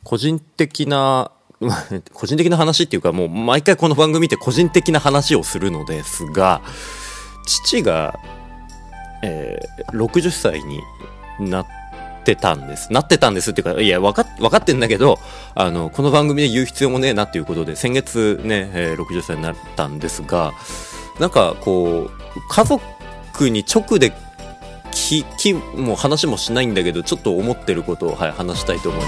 個人的な個人的な話っていうか、もう毎回この番組って個人的な話をするのですが、父が、60歳になってたんですっていうか、いや分かってんだけど、この番組で言う必要もねえなっていうことで先月ね、60歳になったんですが、なんかこう家族に直でもう話もしないんだけど、ちょっと思ってることを、話したいと思います。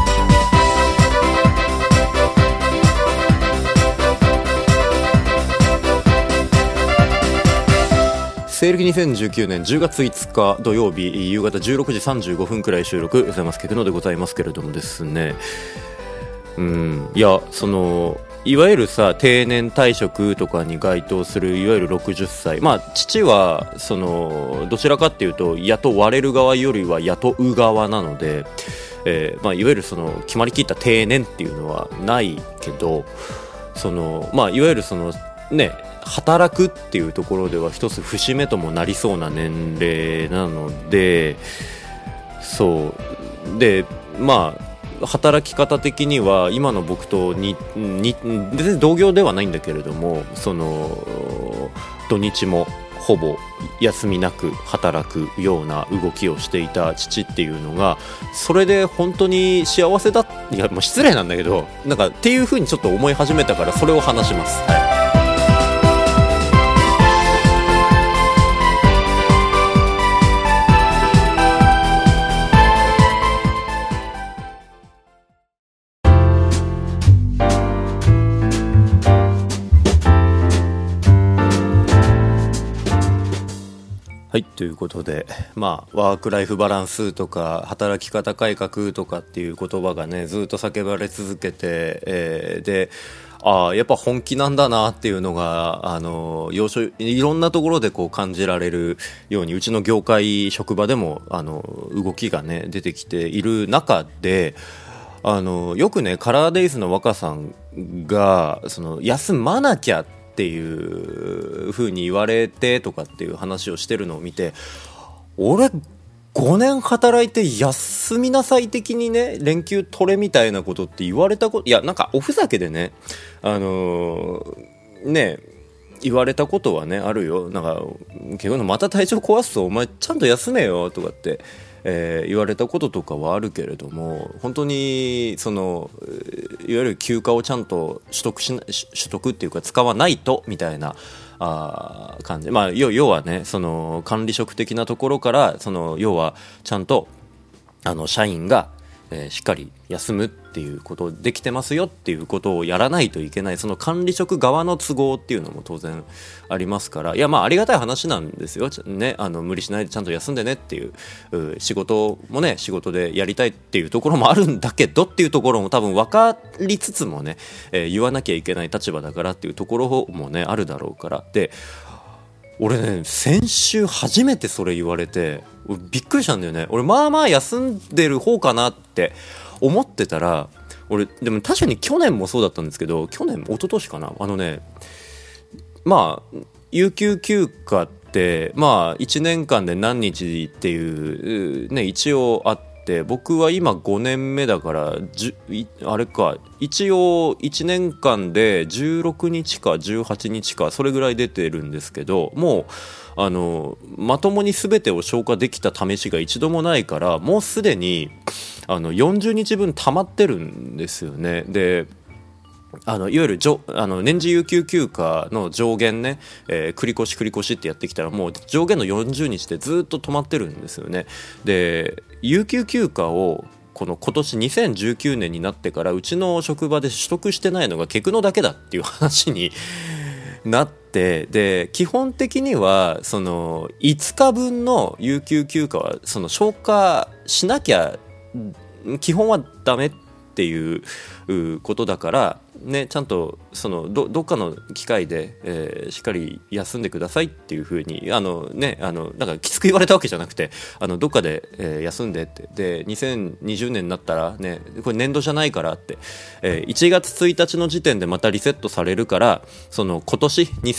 西暦2019年10月5日土曜日夕方16時35分くらい収録ざますけくのでございますけれどもですね、いや、いわゆるさ、定年退職とかに該当するいわゆる60歳、父はどちらかっていうと雇われる側よりは雇う側なので、いわゆる決まりきった定年っていうのはないけど、いわゆる働くっていうところでは一つ節目ともなりそうな年齢なので、そうで、働き方的には今の僕と全然同業ではないんだけれども、土日もほぼ休みなく働くような動きをしていた父っていうのが、それで本当に幸せだ、いやもう失礼なんだけど、なんかっていう風にちょっと思い始めたから、それを話します。はい、ということで、ワークライフバランスとか働き方改革とかっていう言葉がね、ずっと叫ばれ続けて、で、やっぱ本気なんだなっていうのがいろんなところでこう感じられるように、うちの業界職場でも動きがね出てきている中で、よくねカラーデイズの若さんが休まなきゃっていう風に言われてとかっていう話をしてるのを見て、俺5年働いて休みなさい的にね、連休取れみたいなことって言われたこと、いやなんかおふざけでね言われたことはねあるよ。なんか結局また体調壊すとお前ちゃんと休めよとかって言われたこととかはあるけれども、本当にいわゆる休暇をちゃんと取得っていうか使わないとみたいな感じ、要はね管理職的なところから要はちゃんと社員がしっかり休むっていうことできてますよっていうことをやらないといけない、その管理職側の都合っていうのも当然ありますから、いやありがたい話なんですよね。無理しないでちゃんと休んでねっていう、仕事もね仕事でやりたいっていうところもあるんだけどっていうところも多分分かりつつもね、言わなきゃいけない立場だからっていうところもねあるだろうから。で、俺ね先週初めてそれ言われてびっくりしたんだよね。俺休んでる方かなって思ってたら、俺でも確かに去年もそうだったんですけど、一昨年かな、有給休暇って1年間で何日っていうね一応あって、僕は今5年目だからあれか、一応1年間で16日か18日かそれぐらい出てるんですけど、もうまともに全てを消化できた試しが一度もないから、もうすでに40日分溜まってるんですよね。でいわゆる年次有給休暇の上限ね、繰り越しってやってきたら、もう上限の40日でずっと止まってるんですよね。で、有給休暇を今年2019年になってからうちの職場で取得してないのがケクノだけだっていう話になって、で基本的には5日分の有給休暇は消化しなきゃ基本はダメっていうことだから、 ね、ちゃんとどっかの機会で、しっかり休んでくださいっていう風になんかきつく言われたわけじゃなくて、どっかで、休んでって、で2020年になったらね、これ年度じゃないからって、1月1日の時点でまたリセットされるから、今年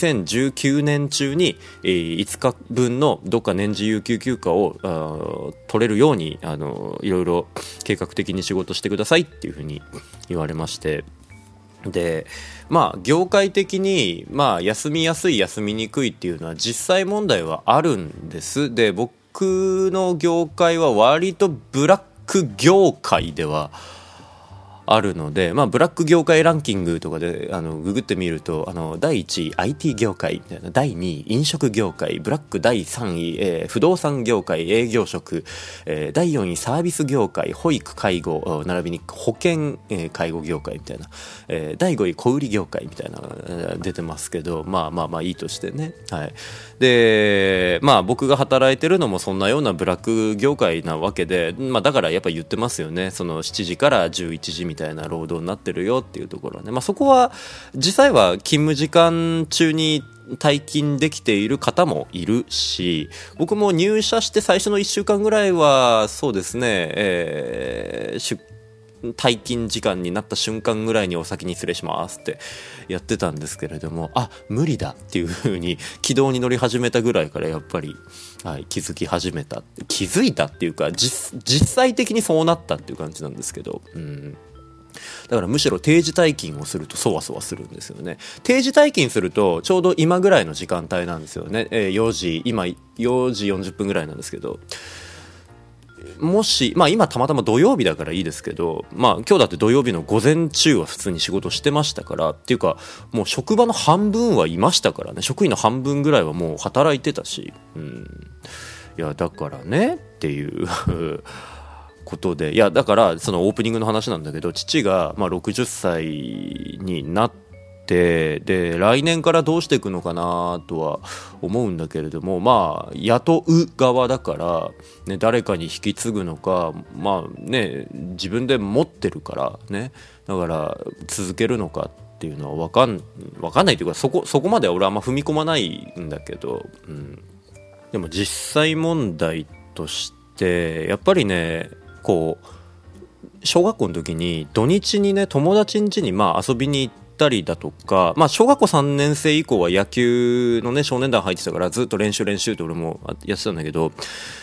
2019年中に、5日分のどっか年次有給休暇を取れるようにいろいろ計画的に仕事してくださいっていう風に言われまして、で業界的に休みやすい休みにくいっていうのは実際問題はあるんです。で、僕の業界は割とブラック業界ではあるので、ブラック業界ランキングとかでググってみると第1位 IT 業界みたいな、第2位飲食業界、ブラック第3位、不動産業界営業職、第4位サービス業界、保育介護並びに保険、介護業界みたいな、第5位小売業界みたいな出てますけど、いいとしてね、はい。で僕が働いてるのもそんなようなブラック業界なわけで、だからやっぱ言ってますよね、7時から11時みたいな労働になってるよっていうところはね、そこは実際は勤務時間中に退勤できている方もいるし、僕も入社して最初の1週間ぐらいはそうですね、退勤時間になった瞬間ぐらいにお先に失礼しますってやってたんですけれども、無理だっていう風に軌道に乗り始めたぐらいからやっぱり、気づいたっていうか実際的にそうなったっていう感じなんですけど、だからむしろ定時退勤をするとそわそわするんですよね。定時退勤するとちょうど今ぐらいの時間帯なんですよね。今4時40分ぐらいなんですけど、もし今たまたま土曜日だからいいですけど、今日だって土曜日の午前中は普通に仕事してましたから、っていうかもう職場の半分はいましたからね、職員の半分ぐらいはもう働いてたし、いやだからねっていうことで、いやだからそのオープニングの話なんだけど、父が60歳になって、で来年からどうしていくのかなとは思うんだけれども、雇う側だから、ね、誰かに引き継ぐのか、自分で持ってるからね、だから続けるのかっていうのは分かんないというか、そこまでは俺はあんま踏み込まないんだけど、でも実際問題としてやっぱりね、小学校の時に土日にね、友達ん家に遊びに行ったりだとか、小学校3年生以降は野球のね少年団入ってたからずっと練習って俺もやってたんだけど、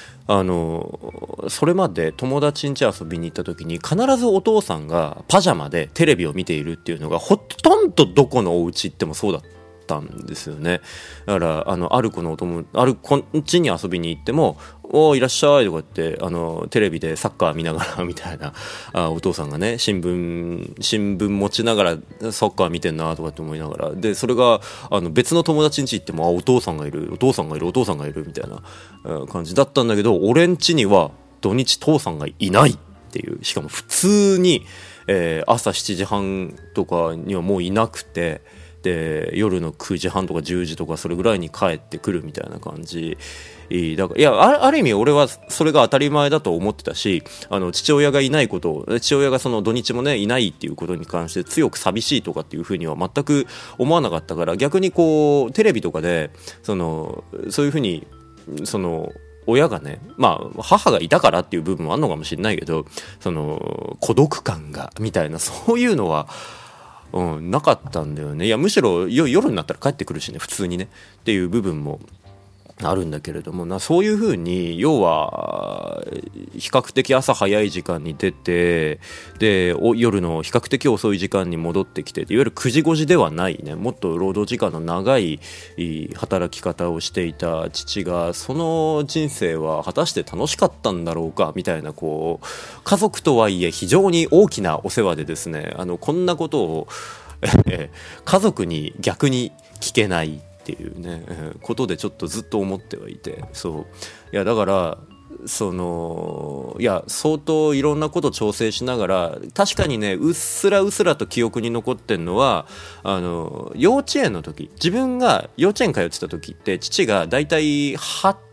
それまで友達ん家遊びに行った時に必ずお父さんがパジャマでテレビを見ているっていうのがほとんどどこのお家行ってもそうだったんですよね。だからある子ん家に遊びに行ってもいらっしゃいとかってテレビでサッカー見ながらみたいな、お父さんがね新聞持ちながらサッカー見てんなとかって思いながら、でそれが別の友達ん家行ってもお父さんがいるみたいな感じだったんだけど、俺ん家には土日父さんがいないっていう、しかも普通に、朝7時半とかにはもういなくて、で夜の9時半とか10時とかそれぐらいに帰ってくるみたいな感じだから、いやある意味俺はそれが当たり前だと思ってたし、父親がいないことを、父親がその土日もねいないっていうことに関して強く寂しいとかっていうふうには全く思わなかったから、逆にテレビとかでそういうふうに親がね、母がいたからっていう部分もあるのかもしれないけど、孤独感がみたいなそういうのはなかったんだよね。いやむしろ夜になったら帰ってくるしね、普通にねっていう部分もあるんだけれども、そういう風に要は比較的朝早い時間に出て、で夜の比較的遅い時間に戻ってきて、いわゆる9時5時ではないね、もっと労働時間の長い働き方をしていた父が、その人生は果たして楽しかったんだろうかみたいな、家族とはいえ非常に大きなお世話でですね、こんなことを家族に逆に聞けないっていうね、ことでちょっとずっと思ってはいて、いやだからいや相当いろんなこと調整しながら、確かにねうっすらと記憶に残ってんのは、幼稚園の時、自分が幼稚園通ってた時って父がだいたい8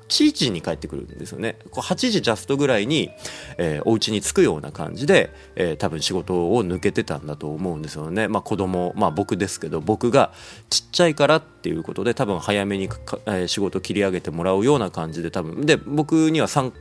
時に帰ってくるんですよね。8時ジャストぐらいに、お家に着くような感じで、多分仕事を抜けてたんだと思うんですよね。子供、僕ですけど、僕がちっちゃいからっていうことで多分早めに仕事切り上げてもらうような感じで、多分で僕には3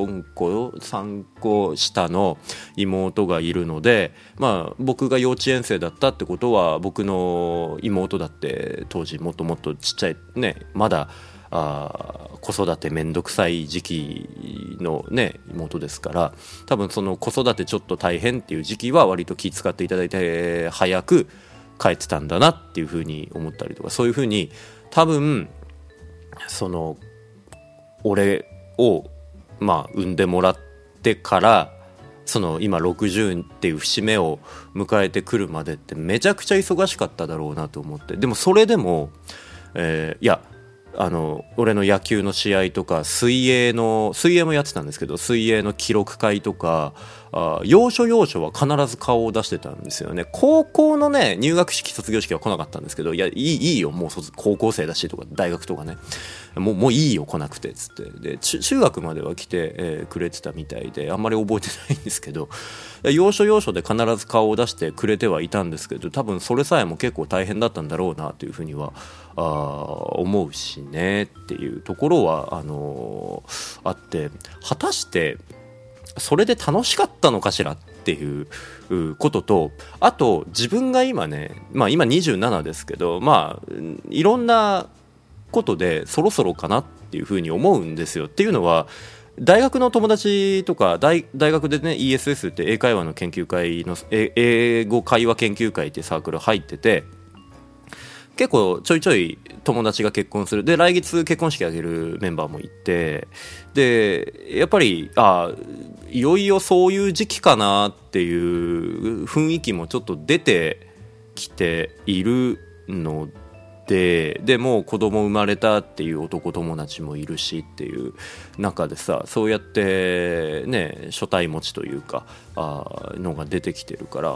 個下の妹がいるので、僕が幼稚園生だったってことは、僕の妹だって当時もっともっとちっちゃいね、まだ子育てめんどくさい時期のね妹ですから、多分その子育てちょっと大変っていう時期は割と気遣っていただいて早く帰ってたんだなっていうふうに思ったりとか、そういうふうに多分その俺を産んでもらってから、その今60っていう節目を迎えてくるまでってめちゃくちゃ忙しかっただろうなと思って、でもそれでも、いや俺の野球の試合とか水泳もやってたんですけど、水泳の記録会とか要所要所は必ず顔を出してたんですよね。高校のね入学式卒業式は来なかったんですけど、いいよもう高校生だしとか大学とかね、もういいよ来なくてっつって、で中学までは来て、くれてたみたいで、あんまり覚えてないんですけど、要所要所で必ず顔を出してくれてはいたんですけど、多分それさえも結構大変だったんだろうなというふうには思うしねっていうところはあって、果たしてそれで楽しかったのかしらっていうことと、あと自分が今ね、今27ですけど、いろんなことでそろそろかなっていうふうに思うんですよ。っていうのは、大学の友達とか 大学でね ESS って英会話の研究会の英語会話研究会っていうサークル入ってて、結構ちょいちょい友達が結婚する、で来月結婚式あげるメンバーもいて、でやっぱりいよいよそういう時期かなっていう雰囲気もちょっと出てきているので、でもう子供生まれたっていう男友達もいるしっていう中でさ、そうやってね所帯持ちというかのが出てきてるから、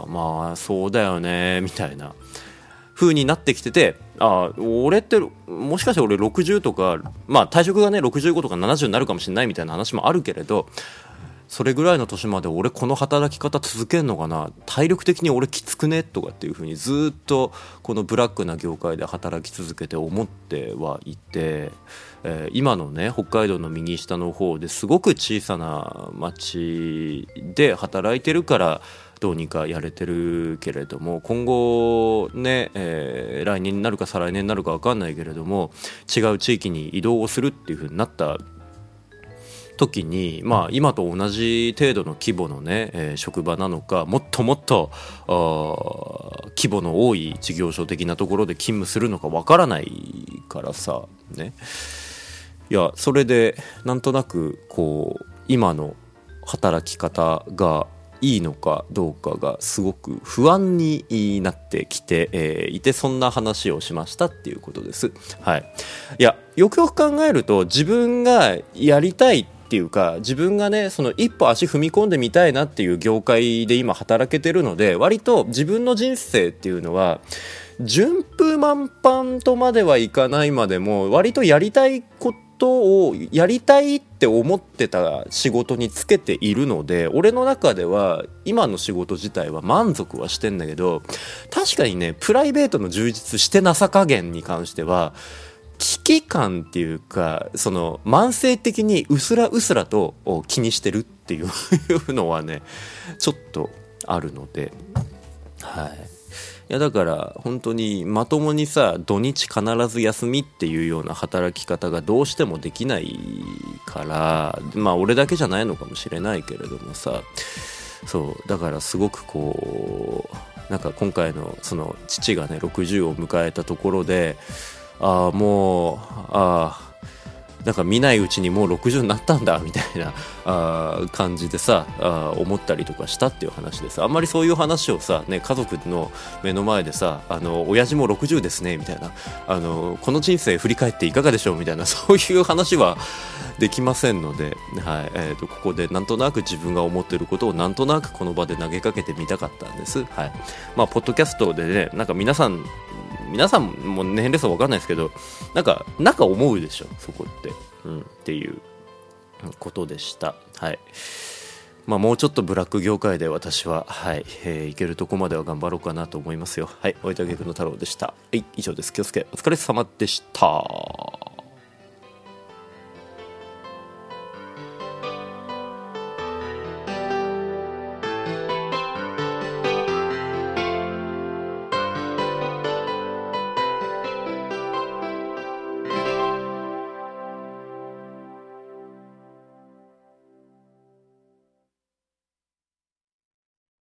そうだよねみたいな風になってきてて、俺ってもしかして俺60とか、退職がね65とか70になるかもしれないみたいな話もあるけれど、それぐらいの年まで俺この働き方続けんのかな、体力的に俺きつくねとかっていう風にずっとこのブラックな業界で働き続けて思ってはいて、今のね北海道の右下の方ですごく小さな町で働いてるからどうにかやれてるけれども、今後ね、来年になるか再来年になるか分かんないけれども、違う地域に移動をするっていう風になった時に、今と同じ程度の規模のね、職場なのか、もっともっと規模の多い事業所的なところで勤務するのかわからないからさね。いやそれでなんとなくこう今の働き方がいいのかどうかがすごく不安になってきて、いて、そんな話をしましたっていうことです。はい。いやよくよく考えると、自分がやりたいっていうか、自分がねその一歩足踏み込んでみたいなっていう業界で今働けてるので、割と自分の人生っていうのは順風満帆とまではいかないまでも、割とやりたいことをやりたいって思ってた仕事につけているので、俺の中では今の仕事自体は満足はしてんだけど、確かにねプライベートの充実してなさ加減に関しては危機感っていうか、その慢性的にうすらと気にしてるっていうのはねちょっとあるので、はい。いやだから本当にまともにさ土日必ず休みっていうような働き方がどうしてもできないから、俺だけじゃないのかもしれないけれどもさ、そうだからすごくこうなんか今回のその父がね60を迎えたところで、もうなんか見ないうちにもう60になったんだみたいな感じでさ思ったりとかしたっていう話です。あんまりそういう話をさ、ね、家族の目の前でさ親父も60ですねみたいなこの人生振り返っていかがでしょうみたいな、そういう話はできませんので、はいここでなんとなく自分が思っていることをなんとなくこの場で投げかけてみたかったんです。はい。ポッドキャストでね、なんか皆さんも年齢層分かんないですけど、なんか思うでしょそこって。 っていうことでした。はい。もうちょっとブラック業界で私は、いけるとこまでは頑張ろうかなと思いますよ。はい、おいたげくの太郎でした。はい、以上です。気をつけ、お疲れ様でした。